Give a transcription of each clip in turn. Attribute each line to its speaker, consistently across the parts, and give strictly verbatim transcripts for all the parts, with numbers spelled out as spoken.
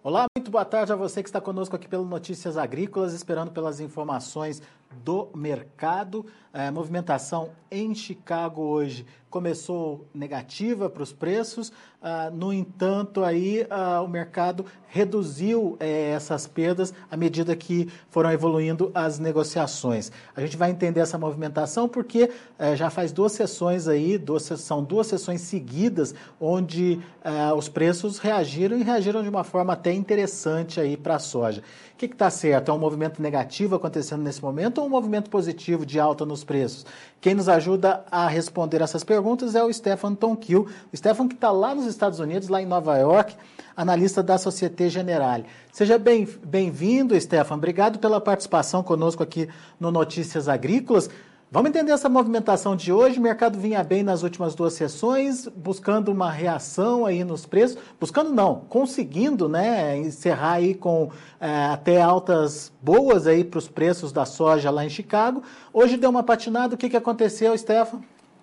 Speaker 1: Olá, muito boa tarde a você que está conosco aqui pelo Notícias Agrícolas, esperando pelas informações do mercado. A movimentação em Chicago hoje começou negativa para os preços, uh, no entanto, aí, uh, o mercado reduziu eh, essas perdas à medida que foram evoluindo as negociações. A gente vai entender essa movimentação porque eh, já faz duas sessões aí, duas, são duas sessões seguidas, onde uh, os preços reagiram e reagiram de uma forma até interessante aí para a soja. O que está certo? É um movimento negativo acontecendo nesse momento ou um movimento positivo de alta nos preços? Quem nos ajuda a responder essas perguntas é o Stefan Tonquil. O Stefan que está lá nos Estados Unidos, lá em Nova York, analista da Société Générale. Seja bem, bem-vindo, Stefan. Obrigado pela participação conosco aqui no Notícias Agrícolas. Vamos entender essa movimentação de hoje. O mercado vinha bem nas últimas duas sessões, buscando uma reação aí nos preços, buscando não, conseguindo, né, encerrar aí com é, até altas boas aí para os preços da soja lá em Chicago. Hoje deu uma patinada. O que, que aconteceu, Stefan?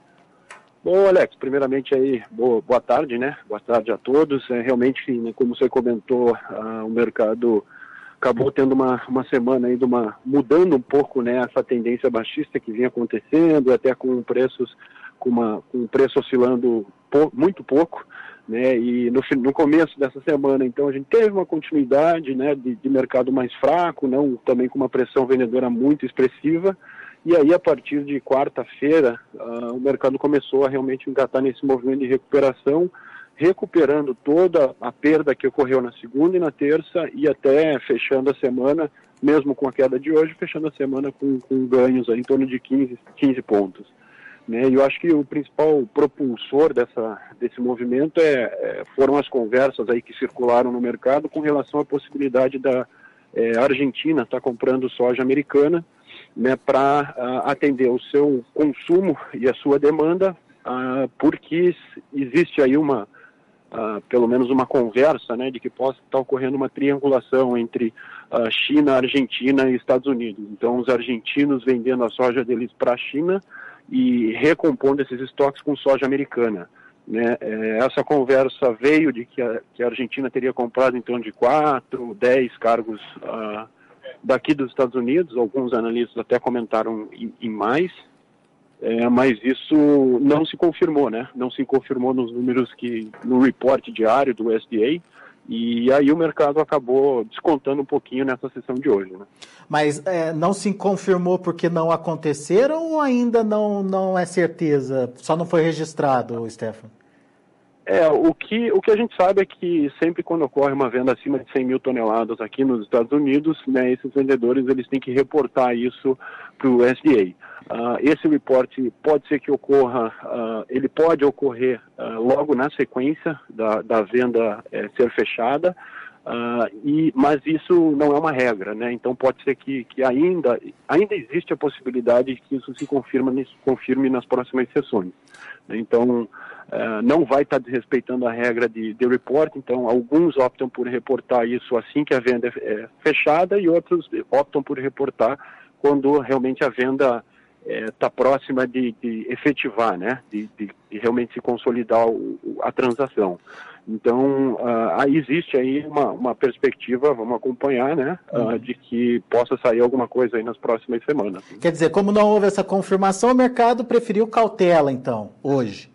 Speaker 2: Bom, Alex, primeiramente aí, boa, boa tarde, né? Boa tarde a todos. É, realmente, né, como você comentou, uh, o mercado acabou tendo uma, uma semana aí de uma, mudando um pouco, né, essa tendência baixista que vinha acontecendo, até com preços, com, uma, com um preço oscilando pou, muito pouco, né, e no, no começo dessa semana, então, a gente teve uma continuidade, né, de, de mercado mais fraco, não, também com uma pressão vendedora muito expressiva, e aí a partir de quarta-feira, uh, o mercado começou a realmente engatar nesse movimento de recuperação, recuperando toda a perda que ocorreu na segunda e na terça e até fechando a semana, mesmo com a queda de hoje, fechando a semana com, com ganhos aí, em torno de quinze, quinze pontos. Né? E eu acho que o principal propulsor dessa, desse movimento é, é, foram as conversas aí que circularam no mercado com relação à possibilidade da é, Argentina estar comprando soja americana, né, para uh, atender o seu consumo e a sua demanda, uh, porque existe aí uma Uh, pelo menos uma conversa, né, de que possa estar ocorrendo uma triangulação entre uh, China, Argentina e Estados Unidos. Então, os argentinos vendendo a soja deles para a China e recompondo esses estoques com soja americana. Né? É, essa conversa veio de que a, que a Argentina teria comprado em torno de quatro, dez cargos uh, daqui dos Estados Unidos. Alguns analistas até comentaram em, em mais. É, mas isso não se confirmou, né? Não se confirmou nos números que, no report diário do U S D A, e aí o mercado acabou descontando um pouquinho nessa sessão de hoje, né?
Speaker 1: Mas é, não se confirmou porque não aconteceram ou ainda não, não é certeza? Só não foi registrado, Stefan?
Speaker 2: É, o que, o que a gente sabe é que sempre quando ocorre uma venda acima de cem mil toneladas aqui nos Estados Unidos, né, esses vendedores eles têm que reportar isso para o U S D A. Uh, esse reporte pode ser que ocorra, uh, ele pode ocorrer uh, logo na sequência da, da venda uh, ser fechada, uh, e, mas isso não é uma regra, né? Então pode ser que, que ainda, ainda existe a possibilidade de que isso se confirma, confirme nas próximas sessões. Então uh, não vai estar desrespeitando a regra de, de report, então alguns optam por reportar isso assim que a venda é fechada e outros optam por reportar quando realmente a venda está é, próxima de, de efetivar, né? de, de, de realmente se consolidar o, a transação. Então, uh, existe aí uma, uma perspectiva, vamos acompanhar, né? Uh, uhum. de que possa sair alguma coisa aí nas próximas semanas.
Speaker 1: Quer dizer, como não houve essa confirmação, o mercado preferiu cautela, então, hoje.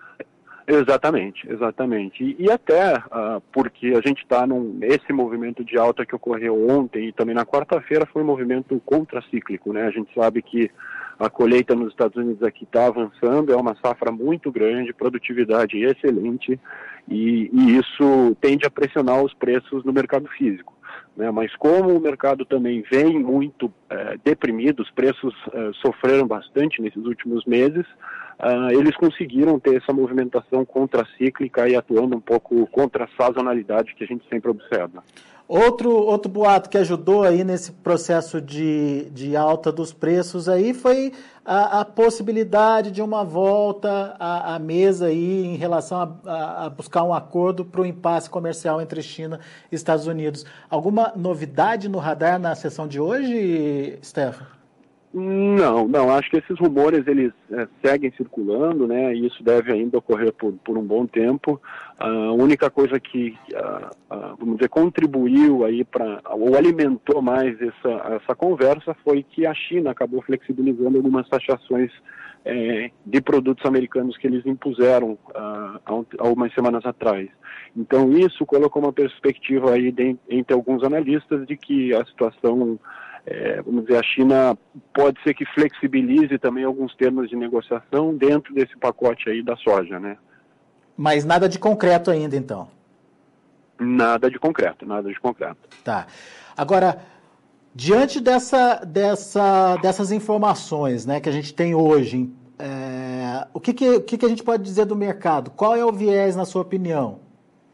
Speaker 2: Exatamente, exatamente. E, e até uh, porque a gente está nesse movimento de alta que ocorreu ontem e também na quarta-feira foi um movimento contracíclico, né? A gente sabe que a colheita nos Estados Unidos aqui está avançando, é uma safra muito grande, produtividade excelente, e, e isso tende a pressionar os preços no mercado físico. Né? Mas como o mercado também vem muito é, deprimido, os preços é, sofreram bastante nesses últimos meses, Uh, eles conseguiram ter essa movimentação contracíclica e atuando um pouco contra a sazonalidade que a gente sempre observa.
Speaker 1: Outro, outro boato que ajudou aí nesse processo de, de alta dos preços aí foi a, a possibilidade de uma volta à, à mesa aí em relação a, a, a buscar um acordo para o impasse comercial entre China e Estados Unidos. Alguma novidade no radar na sessão de hoje, Stefan?
Speaker 2: Não, não, acho que esses rumores eles é, seguem circulando, né, e isso deve ainda ocorrer por, por um bom tempo. A única coisa que, a, a, vamos dizer, contribuiu aí para, ou alimentou mais essa, essa conversa foi que a China acabou flexibilizando algumas taxações é, de produtos americanos que eles impuseram uh, há algumas semanas atrás. Então isso colocou uma perspectiva aí de, entre alguns analistas de que a situação É, vamos dizer, a China pode ser que flexibilize também alguns termos de negociação dentro desse pacote aí da soja, né?
Speaker 1: Mas nada de concreto ainda, então?
Speaker 2: Nada de concreto, nada de concreto.
Speaker 1: Tá. Agora, diante dessa, dessa, dessas informações, né, que a gente tem hoje, é, o que, que, o que, que a gente pode dizer do mercado? Qual é o viés, na sua opinião?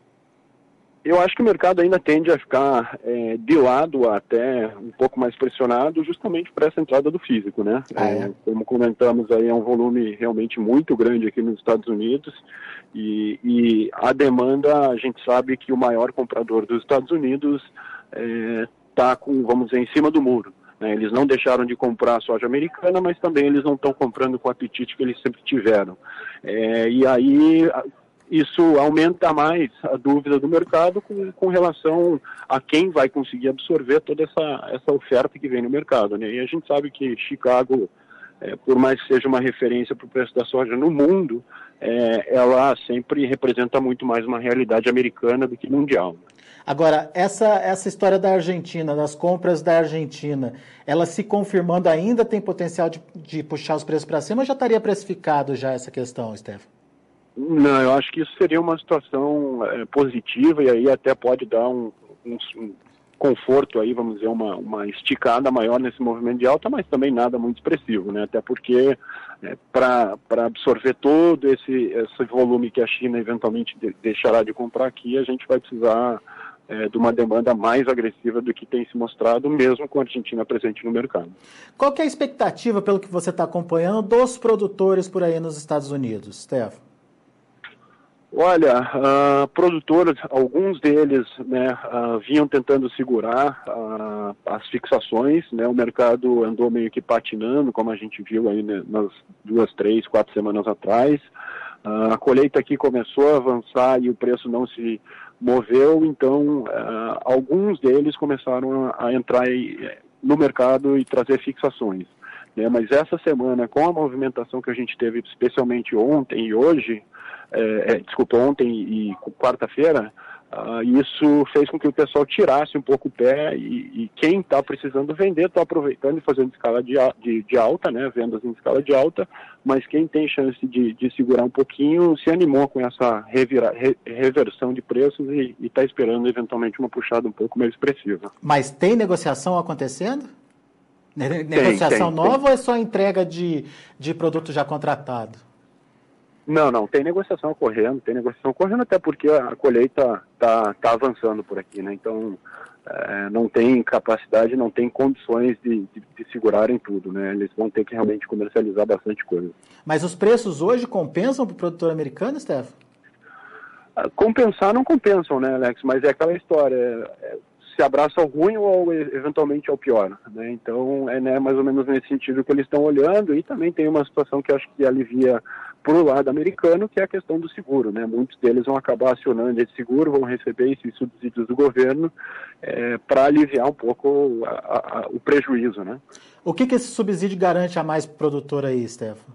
Speaker 2: Eu acho que o mercado ainda tende a ficar é, de lado, até um pouco mais pressionado, justamente por essa entrada do físico, né?
Speaker 1: Ah, é?
Speaker 2: É, como comentamos aí, é um volume realmente muito grande aqui nos Estados Unidos e, e a demanda, a gente sabe que o maior comprador dos Estados Unidos está, é, com, vamos dizer, em cima do muro. Né? Eles não deixaram de comprar a soja americana, mas também eles não estão comprando com o apetite que eles sempre tiveram. É, e aí isso aumenta mais a dúvida do mercado com, com relação a quem vai conseguir absorver toda essa, essa oferta que vem no mercado, né? E a gente sabe que Chicago, é, por mais que seja uma referência para o preço da soja no mundo, é, ela sempre representa muito mais uma realidade americana do que mundial.
Speaker 1: Agora, essa, essa história da Argentina, das compras da Argentina, ela se confirmando ainda tem potencial de, de puxar os preços para cima ou já estaria precificado já essa questão, Stefano?
Speaker 2: Não, eu acho que isso seria uma situação é, positiva e aí até pode dar um, um, um conforto aí, vamos dizer, uma, uma esticada maior nesse movimento de alta, mas também nada muito expressivo, né? Até porque é, para absorver todo esse, esse volume que a China eventualmente de, deixará de comprar aqui, a gente vai precisar é, de uma demanda mais agressiva do que tem se mostrado, mesmo com a Argentina presente no mercado.
Speaker 1: Qual que é a expectativa, pelo que você está acompanhando, dos produtores por aí nos Estados Unidos, Stefano?
Speaker 2: Olha, uh, produtores, alguns deles, né, uh, vinham tentando segurar uh, as fixações, né, o mercado andou meio que patinando, como a gente viu aí, né, nas duas, três, quatro semanas atrás. Uh, a colheita aqui começou a avançar e o preço não se moveu, então uh, alguns deles começaram a, a entrar aí no mercado e trazer fixações. Né, mas essa semana, com a movimentação que a gente teve, especialmente ontem e hoje, É, é, desculpa, ontem e quarta-feira, uh, isso fez com que o pessoal tirasse um pouco o pé e, e quem está precisando vender está aproveitando e fazendo escala de, de, de alta, né, vendas em escala de alta, mas quem tem chance de, de segurar um pouquinho se animou com essa revira, re, reversão de preços e está esperando eventualmente uma puxada um pouco mais expressiva.
Speaker 1: Mas tem negociação acontecendo? Ne- negociação
Speaker 2: tem,
Speaker 1: nova
Speaker 2: tem.
Speaker 1: ou é só entrega de, de produto já contratado?
Speaker 2: Não, não, tem negociação ocorrendo, tem negociação ocorrendo até porque a colheita está tá avançando por aqui, né? Então é, não tem capacidade, não tem condições de, de, de segurarem tudo, né? Eles vão ter que realmente comercializar bastante coisa.
Speaker 1: Mas os preços hoje compensam para o produtor americano, Stefano?
Speaker 2: Compensar não compensam, né, Alex? Mas é aquela história, é, se abraça ao ruim ou eventualmente ao pior, né? Então é, né, mais ou menos nesse sentido que eles estão olhando e também tem uma situação que eu acho que alivia por o lado americano, que é a questão do seguro, né? Muitos deles vão acabar acionando esse seguro, vão receber esses subsídios do governo é, para aliviar um pouco a, a, o prejuízo, né?
Speaker 1: O que, que esse subsídio garante a mais para o produtor aí, Stefano?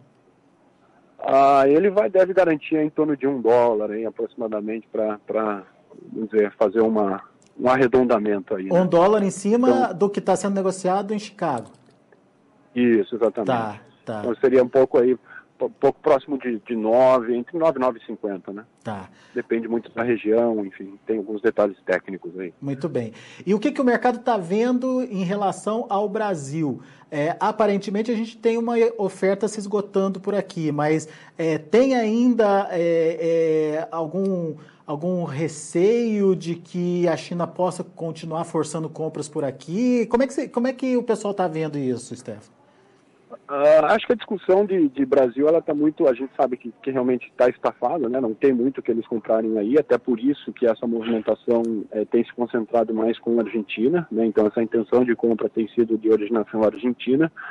Speaker 2: Ah, ele vai, deve garantir em torno de um dólar aí, aproximadamente para, vamos dizer, fazer uma, um arredondamento aí.
Speaker 1: Um
Speaker 2: né?
Speaker 1: dólar em cima
Speaker 2: então,
Speaker 1: do que está sendo negociado em Chicago.
Speaker 2: Isso, exatamente.
Speaker 1: Tá, tá.
Speaker 2: Então seria um pouco aí, um pouco próximo de, de nove, entre nove e nove e cinquenta, né?
Speaker 1: Tá.
Speaker 2: Depende muito da região, enfim, tem alguns detalhes técnicos aí.
Speaker 1: Muito bem. E o que, que o mercado está vendo em relação ao Brasil? É, aparentemente a gente tem uma oferta se esgotando por aqui, mas é, tem ainda é, é, algum, algum receio de que a China possa continuar forçando compras por aqui? Como é que, você, como é que o pessoal está vendo isso, Stefano?
Speaker 2: Uh, acho que a discussão de, de Brasil, ela está muito, a gente sabe que, que realmente está estafada, né? Não tem muito que eles comprarem aí, até por isso que essa movimentação é, tem se concentrado mais com a Argentina, né? Então essa intenção de compra tem sido de originação argentina.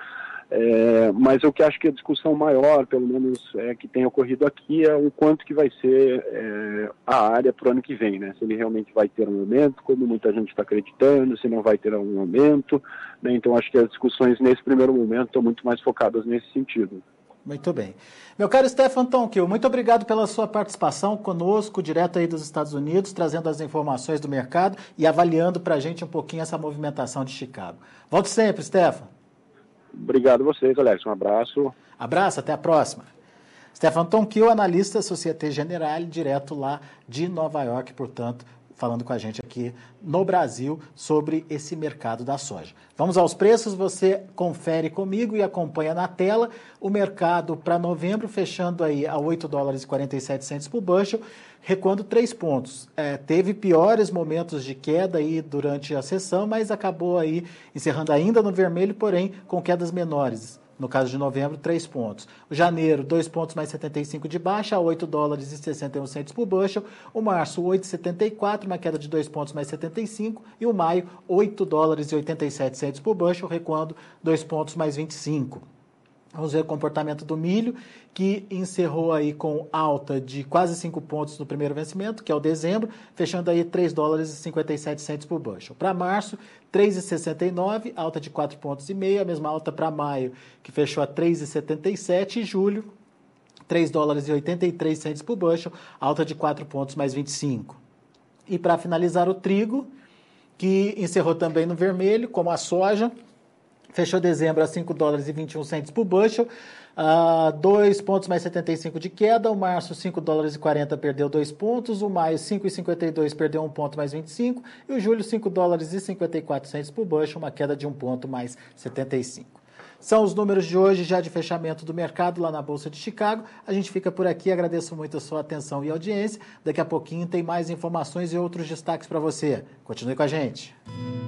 Speaker 2: É, mas o que acho que a discussão maior, pelo menos é, que tem ocorrido aqui, é o quanto que vai ser é, a área para o ano que vem, né? Se ele realmente vai ter um aumento, como muita gente está acreditando, se não vai ter um aumento, né? Então acho que as discussões nesse primeiro momento estão muito mais focadas nesse sentido.
Speaker 1: Muito bem. Meu caro Stefan Tonkiel, muito obrigado pela sua participação conosco, direto aí dos Estados Unidos, trazendo as informações do mercado e avaliando para a gente um pouquinho essa movimentação de Chicago. Volte sempre, Stefan.
Speaker 2: Obrigado a vocês, Alex. Um abraço.
Speaker 1: Abraço, até a próxima. Stefan Tonkiel, analista Société Générale, direto lá de Nova York, portanto, falando com a gente aqui no Brasil sobre esse mercado da soja. Vamos aos preços, você confere comigo e acompanha na tela o mercado para novembro, fechando aí a oito dólares e quarenta e sete centavos por bushel, recuando três pontos. É, teve piores momentos de queda aí durante a sessão, mas acabou aí encerrando ainda no vermelho, porém com quedas menores. No caso de novembro, três pontos. O janeiro, dois pontos mais setenta e cinco de baixa, oito dólares e sessenta e um centavos por bushel. O março, oito vírgula setenta e quatro, uma queda de dois pontos mais setenta e cinco. E o maio, oito dólares e oitenta e sete centavos por bushel, recuando dois pontos mais vinte e cinco. Vamos ver o comportamento do milho, que encerrou aí com alta de quase cinco pontos no primeiro vencimento, que é o dezembro, fechando aí três dólares e cinquenta e sete centavos por bushel. Para março, três vírgula sessenta e nove, alta de quatro pontos e meio, a mesma alta para maio, que fechou a três vírgula setenta e sete, e julho, três dólares e oitenta e três centavos por bushel, alta de quatro pontos mais vinte e cinco. E para finalizar, o trigo, que encerrou também no vermelho, como a soja, fechou dezembro a cinco dólares e vinte e um centavos por bushel, uh, dois pontos mais setenta e cinco de queda. O março, cinco dólares e quarenta, perdeu dois pontos. O maio, cinco vírgula cinquenta e dois, perdeu um ponto mais vinte e cinco. E o julho, cinco dólares e cinquenta e quatro centavos por bushel, uma queda de um ponto mais setenta e cinco. São os números de hoje, já de fechamento do mercado lá na Bolsa de Chicago. A gente fica por aqui, agradeço muito a sua atenção e audiência. Daqui a pouquinho tem mais informações e outros destaques para você. Continue com a gente.